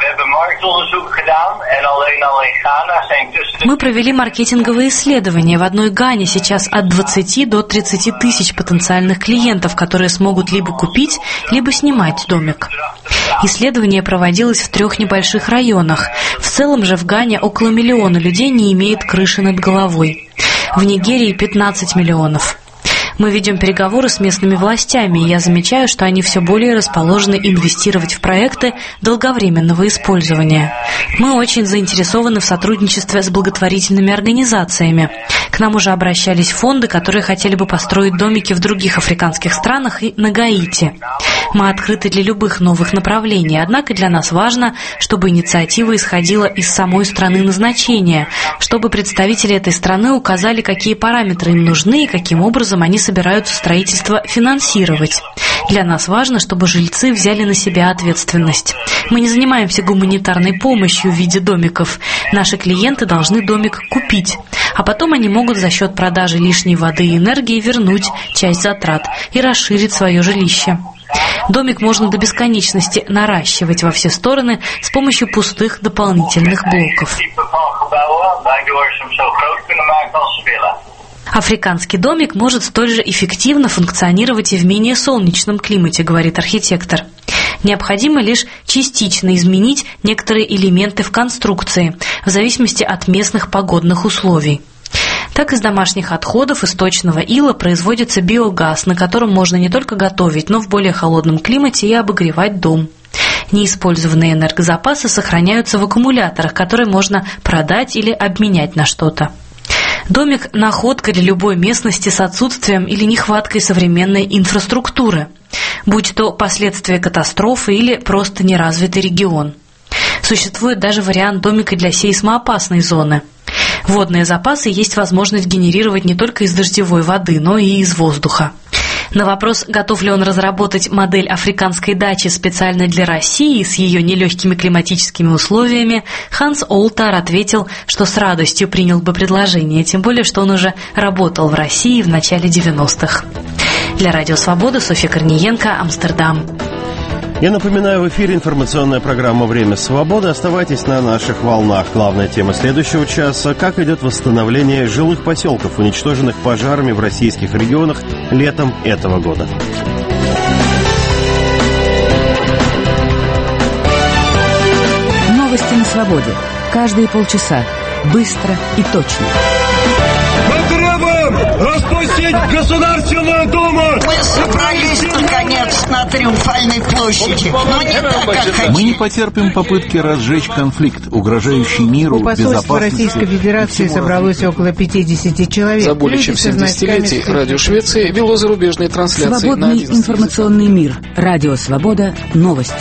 S7: Мы провели маркетинговые исследования. В одной Гане сейчас от двадцати до тридцати тысяч потенциальных клиентов, которые смогут либо купить, либо снимать домик. Исследование проводилось в трех небольших районах. В целом же в Гане около миллиона людей не имеет крыши над головой. В Нигерии пятнадцать миллионов. Мы ведем переговоры с местными властями, и я замечаю, что они все более расположены инвестировать в проекты долговременного использования. Мы очень заинтересованы в сотрудничестве с благотворительными организациями. К нам уже обращались фонды, которые хотели бы построить домики в других африканских странах и на Гаити. Мы открыты для любых новых направлений, однако для нас важно, чтобы инициатива исходила из самой страны назначения, чтобы представители этой страны указали, какие параметры им нужны и каким образом они собираются строительство финансировать. Для нас важно, чтобы жильцы взяли на себя ответственность. Мы не занимаемся гуманитарной помощью в виде домиков. Наши клиенты должны домик купить, а потом они могут за счет продажи лишней воды и энергии вернуть часть затрат и расширить свое жилище. Домик можно до бесконечности наращивать во все стороны с помощью пустых дополнительных блоков. Африканский домик может столь же эффективно функционировать и в менее солнечном климате, говорит архитектор. Необходимо лишь частично изменить некоторые элементы в конструкции, в зависимости от местных погодных условий. Так из домашних отходов и сточного ила производится биогаз, на котором можно не только готовить, но в более холодном климате и обогревать дом. Неиспользованные энергозапасы сохраняются в аккумуляторах, которые можно продать или обменять на что-то. Домик – находка для любой местности с отсутствием или нехваткой современной инфраструктуры, будь то последствия катастрофы или просто неразвитый регион. Существует даже вариант домика для сейсмоопасной зоны. Водные запасы есть возможность генерировать не только из дождевой воды, но и из воздуха. На вопрос, готов ли он разработать модель африканской дачи специально для России с ее нелегкими климатическими условиями, Ханс Олтар ответил, что с радостью принял бы предложение, тем более, что он уже работал в России в начале девяностых. Для Радио Свобода, Софья Корниенко, Амстердам.
S1: Я напоминаю, в эфире информационная программа «Время свободы». Оставайтесь на наших волнах. Главная тема следующего часа – как идет восстановление жилых поселков, уничтоженных пожарами в российских регионах летом этого года.
S8: Новости на свободе. Каждые полчаса. Быстро и точно.
S16: Мы требуем распустить Государственную Думу!
S17: Мы собрались, наконец, на Триумфальной площади, но не так, как хотели.
S21: Мы не потерпим попытки разжечь конфликт, угрожающий миру,
S9: безопасности. У посольства Российской Федерации собралось около пятидесяти человек.
S10: За более чем семь десятилетий радио Швеции вело зарубежные трансляции.
S8: Свободный информационный мир. Радио Свобода. Новости.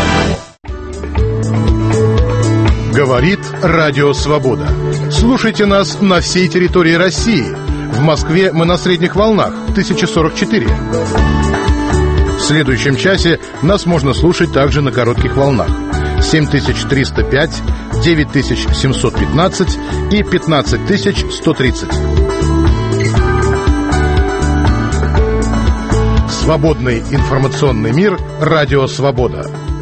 S11: Говорит Радио Свобода. Слушайте нас на всей территории России. В Москве мы на средних волнах тысяча сорок четыре. В следующем часе нас можно слушать также на коротких волнах семь тысяч триста пять, девять тысяч семьсот пятнадцать и пятнадцать тысяч сто тридцать. Свободный информационный мир. Радио Свобода.